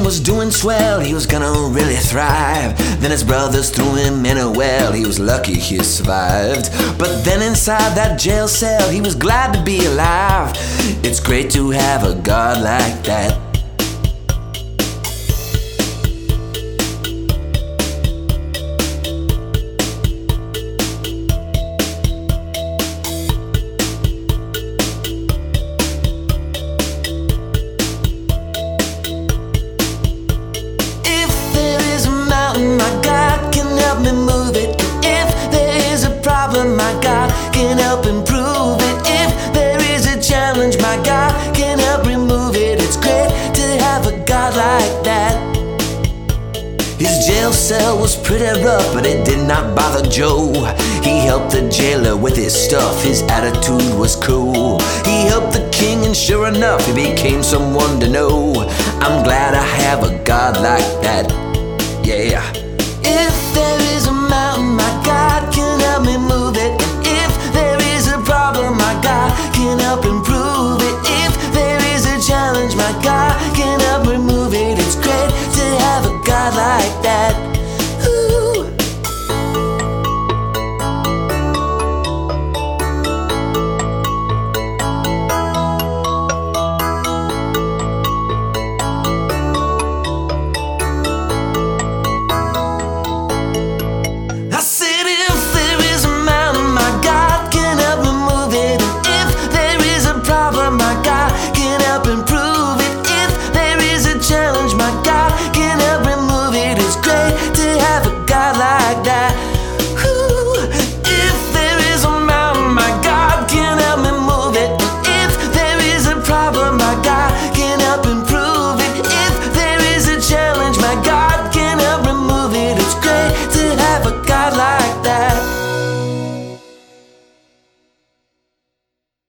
was doing swell, he was gonna really thrive. Then his brothers threw him in a well, he was lucky he survived. But then inside that jail cell, he was glad to be alive. It's great to have a God like that. My God can help me move it. If there is a problem, my God can help improve it. If there is a challenge, my God can help remove it. It's great to have a God like that. His jail cell was pretty rough, but it did not bother Joe. He helped the jailer with his stuff, his attitude was cool. He helped the king, and sure enough, he became someone to know. I'm glad I have a God like that. Yeah. If